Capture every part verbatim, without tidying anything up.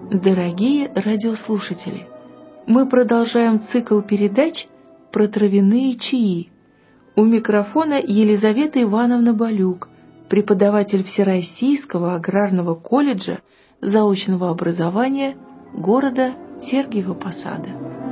Дорогие радиослушатели, мы продолжаем цикл передач про травяные чаи. У микрофона Елизавета Ивановна Балюк, преподаватель Всероссийского аграрного колледжа заочного образования города Сергиева Посада.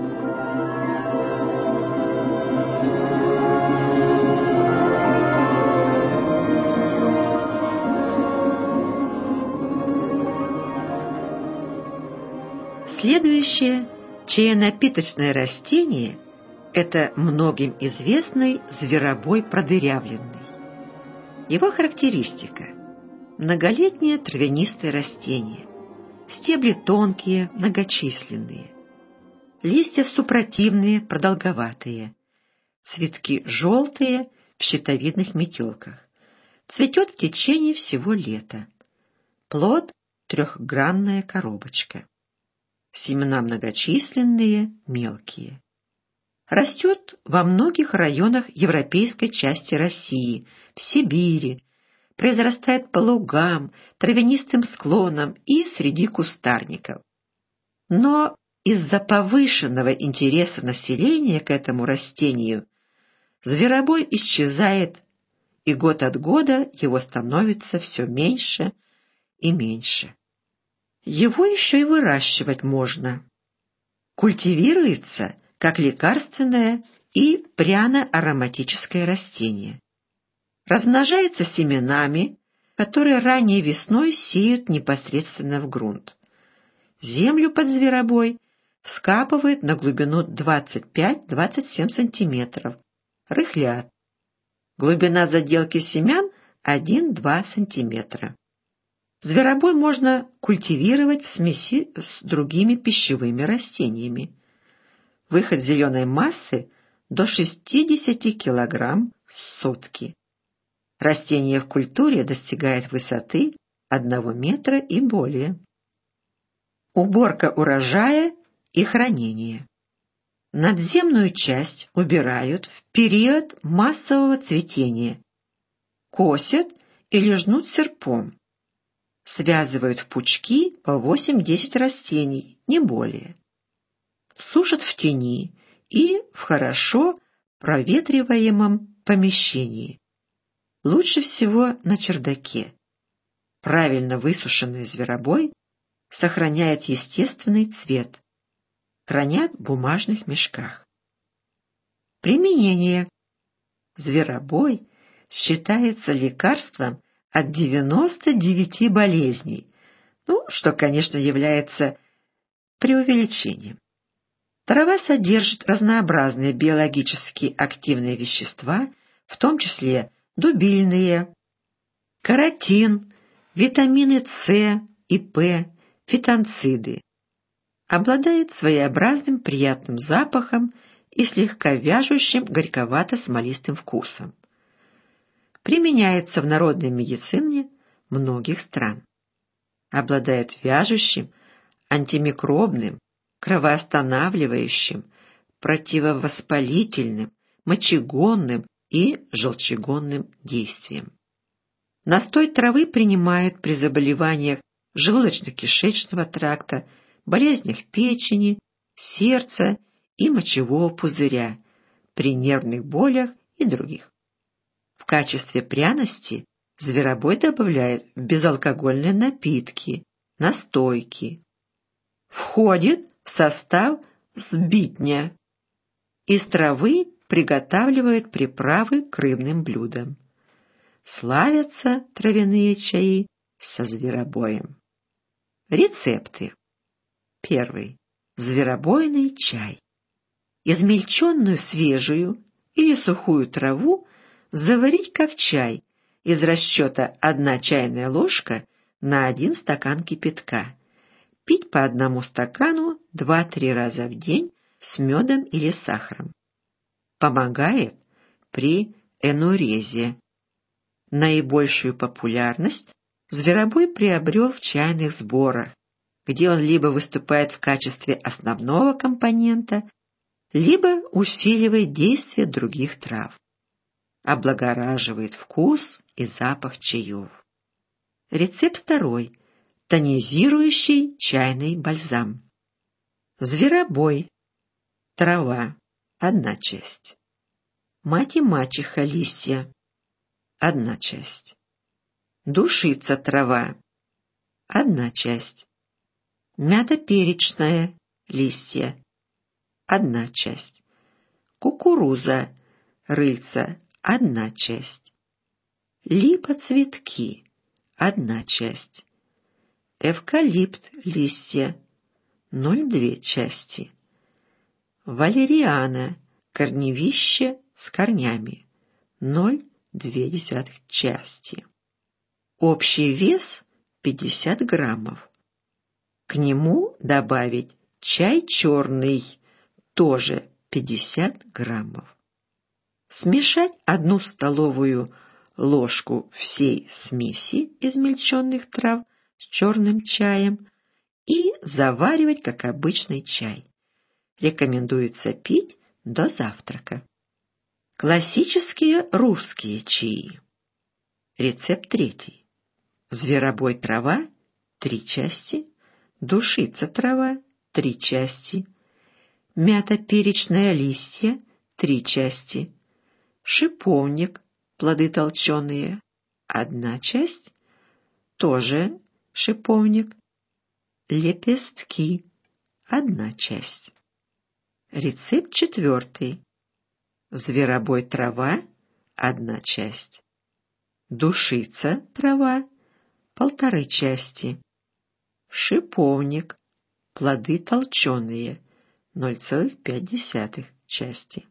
Следующее чаенапиточное растение – это многим известный зверобой продырявленный. Его характеристика – многолетнее травянистое растение, стебли тонкие, многочисленные, листья супротивные, продолговатые, цветки желтые в щитовидных метелках, цветет в течение всего лета, плод – трехгранная коробочка. Семена многочисленные, мелкие. Растет во многих районах европейской части России, в Сибири, произрастает по лугам, травянистым склонам и среди кустарников. Но из-за повышенного интереса населения к этому растению зверобой исчезает, и год от года его становится все меньше и меньше. Его еще и выращивать можно. Культивируется как лекарственное и пряно-ароматическое растение. Размножается семенами, которые ранней весной сеют непосредственно в грунт. Землю под зверобой вскапывают на глубину двадцать пять - двадцать семь сантиметров, рыхлят. Глубина заделки семян один-два сантиметра. Зверобой можно культивировать в смеси с другими пищевыми растениями. Выход зеленой массы до шестидесяти килограмм в сутки. Растение в культуре достигает высоты одного метра и более. Уборка урожая и хранение. Надземную часть убирают в период массового цветения. Косят или жнут серпом. Связывают в пучки по восемь-десять растений, не более. Сушат в тени и в хорошо проветриваемом помещении. Лучше всего на чердаке. Правильно высушенный зверобой сохраняет естественный цвет. Хранят в бумажных мешках. Применение. Зверобой считается лекарством от девяноста девяти болезней, ну, что, конечно, является преувеличением. Трава содержит разнообразные биологически активные вещества, в том числе дубильные, каротин, витамины С и П, фитонциды. Обладает своеобразным приятным запахом и слегка вяжущим горьковато-смолистым вкусом. Применяется в народной медицине многих стран. Обладает вяжущим, антимикробным, кровоостанавливающим, противовоспалительным, мочегонным и желчегонным действием. Настой травы принимают при заболеваниях желудочно-кишечного тракта, болезнях печени, сердца и мочевого пузыря, при нервных болях и других. В качестве пряности зверобой добавляют в безалкогольные напитки, настойки. Входит в состав сбитня. Из травы приготавливают приправы к рыбным блюдам. Славятся травяные чаи со зверобоем. Рецепты. Первый. Зверобойный чай. Измельченную свежую или сухую траву заварить как чай из расчета одна чайная ложка на один стакан кипятка. Пить по одному стакану два-три раза в день с медом или сахаром. Помогает при энурезе. Наибольшую популярность зверобой приобрел в чайных сборах, где он либо выступает в качестве основного компонента, либо усиливает действие других трав. Облагораживает вкус и запах чаев. Рецепт второй. тонизирующий чайный бальзам. Зверобой, трава, одна часть. Мать и мачеха, листья, одна часть. Душица, трава, одна часть. Мята перечная, листья, одна часть. Кукуруза, рыльца, одна часть. Липа, цветки, одна часть. Эвкалипт, листья, ноль целых две части. Валериана, корневище с корнями, ноль целых две десятых части. Общий вес пятьдесят граммов. К нему добавить чай черный, тоже пятьдесят граммов. Смешать одну столовую ложку всей смеси измельченных трав с черным чаем и заваривать, как обычный чай. Рекомендуется пить до завтрака. Классические русские чаи. Рецепт третий. Зверобой, трава, три части. Душица, трава, три части. Мята перечная, листья, три части. Шиповник, плоды толченые, одна часть. Тоже шиповник. Лепестки, одна часть. Рецепт четвертый. Зверобой, трава, одна часть. Душица, трава, полторы части. Шиповник, плоды толченые, ноль целых пять десятых части.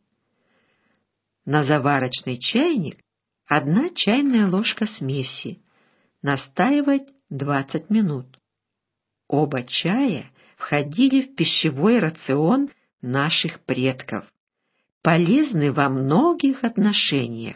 На заварочный чайник одна чайная ложка смеси. Настаивать двадцать минут. Оба чая входили в пищевой рацион наших предков. Полезны во многих отношениях.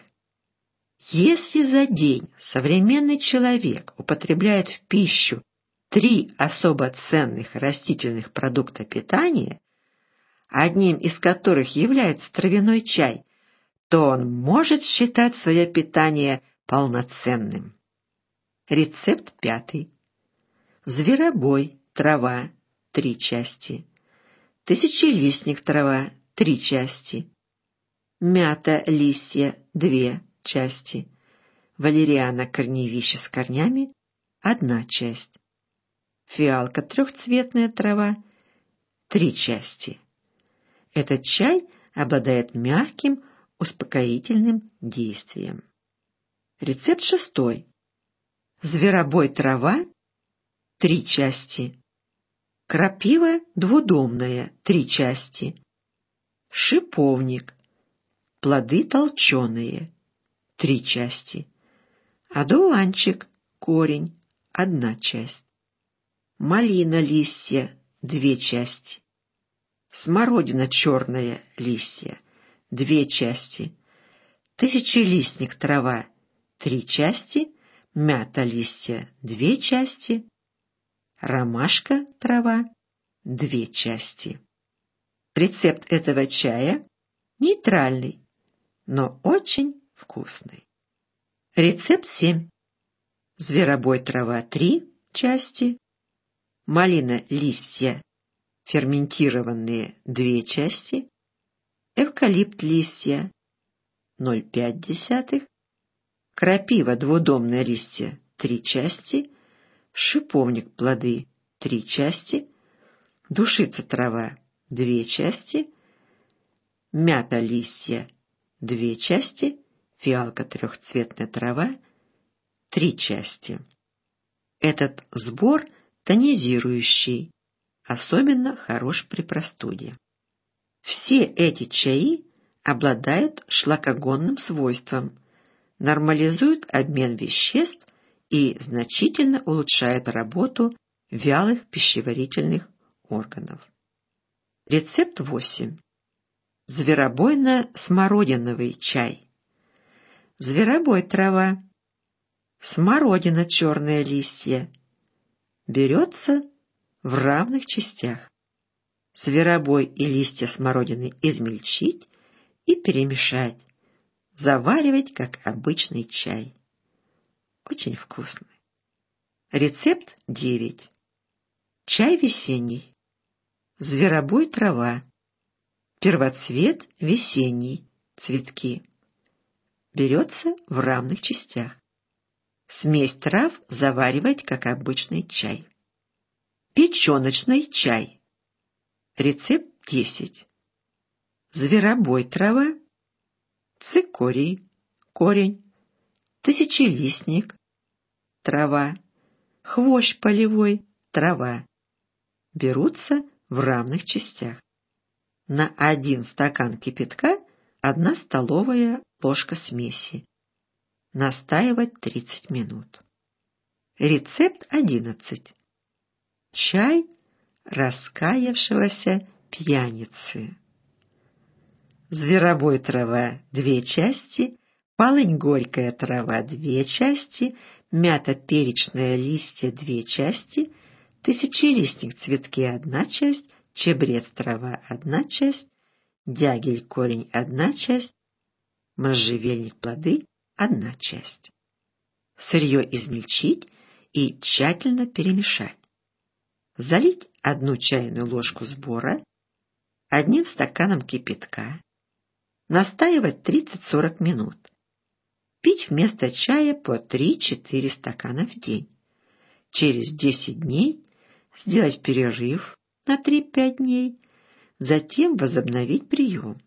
Если за день современный человек употребляет в пищу три особо ценных растительных продукта питания, одним из которых является травяной чай, то он может считать свое питание полноценным. Рецепт пятый. Зверобой, трава, три части. Тысячелистник, трава, три части. Мята, листья, две части. Валериана, корневище с корнями, одна часть. Фиалка, трехцветная трава, три части. Этот чай обладает мягким, успокоительным действием. Рецепт шестой. Зверобой, трава, три части. Крапива двудомная, три части. Шиповник, плоды толченые, три части. Одуванчик, корень, одна часть. Малина, листья, две части. Смородина черная, листья, две части. Тысячелистник, трава, три части. Мята, листья, две части. Ромашка, трава, две части. Рецепт этого чая нейтральный, но очень вкусный. Рецепт семь. Зверобой, трава, три части. Малина, листья, ферментированные, две части. Эвкалипт, листья, ноль целых пять десятых. Крапива, двудомные листья, три части. Шиповник, плоды, три части. Душица, трава, две части. Мята, листья, две части. Фиалка, трехцветная трава, три части. Этот сбор тонизирующий, особенно хорош при простуде. Все эти чаи обладают шлакогонным свойством, нормализуют обмен веществ и значительно улучшают работу вялых пищеварительных органов. Рецепт восемь. Зверобойно-смородиновый чай. Зверобой, трава. Смородина, черные листья. Берется в равных частях. Зверобой и листья смородины измельчить и перемешать. Заваривать, как обычный чай. Очень вкусный. Рецепт девять. Чай весенний. Зверобой трава. Первоцвет весенний. Цветки. Берется в равных частях. Смесь трав заваривать, как обычный чай. Печеночный чай. Рецепт десять. Зверобой трава. Цикорий. Корень. Тысячелистник. Трава. Хвощ полевой. Трава. Берутся в равных частях. На один стакан кипятка одна столовая ложка смеси. Настаивать тридцать минут. Рецепт одиннадцать. Чай раскаявшегося пьяницы. Зверобой трава две части, полынь горькая трава две части, мята перечная листья две части, тысячелистник цветки одна часть, чебрец трава одна часть, дягель корень одна часть, можжевельник плоды одна часть. Сырье измельчить и тщательно перемешать. Залить одну чайную ложку сбора одним стаканом кипятка. Настаивать тридцать-сорок минут. Пить вместо чая по три-четыре стакана в день. Через десять дней сделать перерыв на три-пять дней, затем возобновить прием.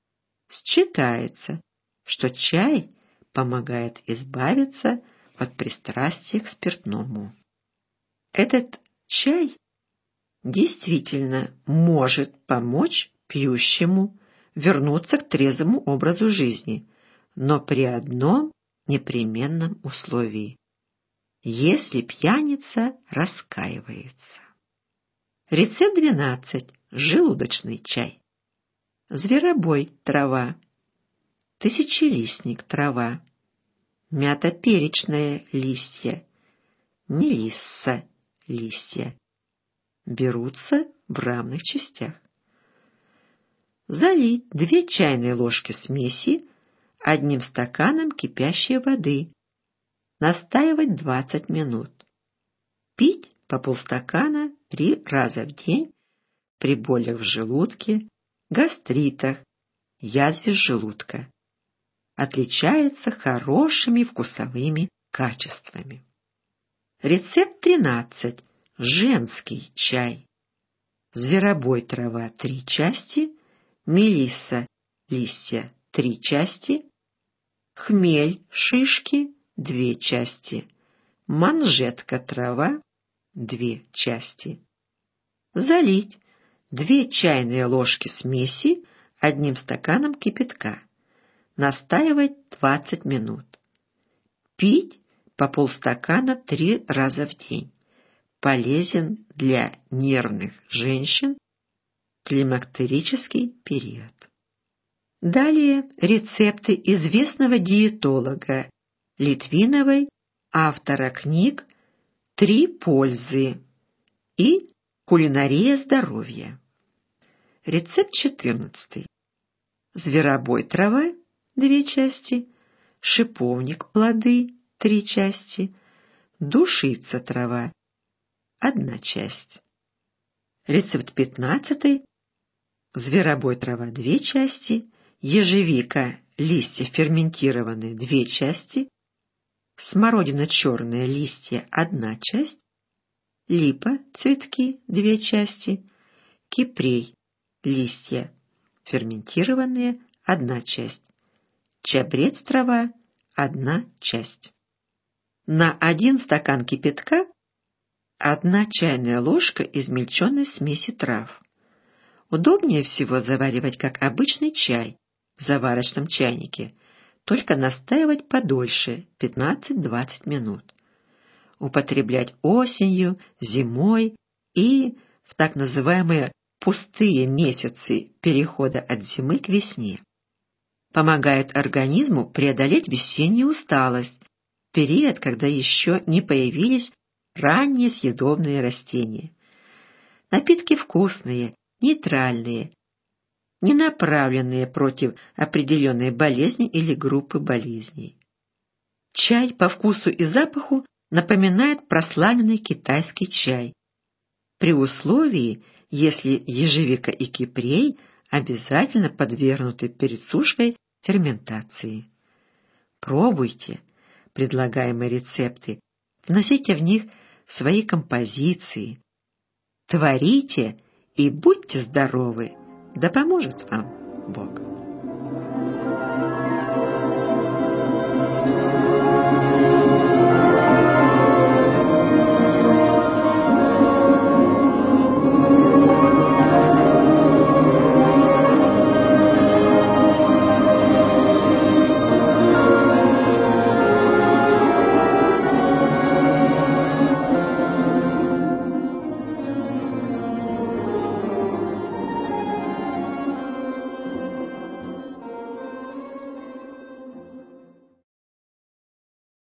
Считается, что чай помогает избавиться от пристрастия к спиртному. Этот чай действительно может помочь пьющему вернуться к трезвому образу жизни, но при одном непременном условии: если пьяница раскаивается. Рецепт двенадцать. Желудочный чай. Зверобой трава. Тысячелистник трава. Мята перечная листья. Мелисса листья. Берутся в равных частях. Залить две чайные ложки смеси одним стаканом кипящей воды. Настаивать двадцать минут. Пить по полстакана три раза в день при болях в желудке, гастритах, язве желудка. Отличается хорошими вкусовыми качествами. Рецепт тринадцать. Женский чай. Зверобой трава три части, мелисса листья три части, хмель шишки две части, манжетка трава две части. Залить две чайные ложки смеси одним стаканом кипятка. Настаивать двадцать минут. Пить по полстакана три раза в день. Полезен для нервных женщин в климактерический период. Далее рецепты известного диетолога Литвиновой, автора книг «Три пользы» и «Кулинария здоровья». Рецепт четырнадцатый. Зверобой трава две части, шиповник плоды три части, душица трава одна часть. Рецепт пятнадцатый. Зверобой трава две части, ежевика листья ферментированные две части, смородина черная листья одна часть, липа цветки две части, кипрей листья ферментированные одна часть, чабрец трава одна часть. На один стакан кипятка одна чайная ложка измельченной смеси трав. Удобнее всего заваривать как обычный чай в заварочном чайнике, только настаивать подольше, пятнадцать-двадцать минут. Употреблять осенью, зимой и в так называемые пустые месяцы перехода от зимы к весне. Помогает организму преодолеть весеннюю усталость, период, когда еще не появились ранние съедобные растения. Напитки вкусные, нейтральные, не направленные против определенной болезни или группы болезней. Чай по вкусу и запаху напоминает прославленный китайский чай, при условии, если ежевика и кипрей обязательно подвергнуты перед сушкой ферментации. Пробуйте предлагаемые рецепты, вносите в них свои композиции, творите и будьте здоровы, да поможет вам Бог.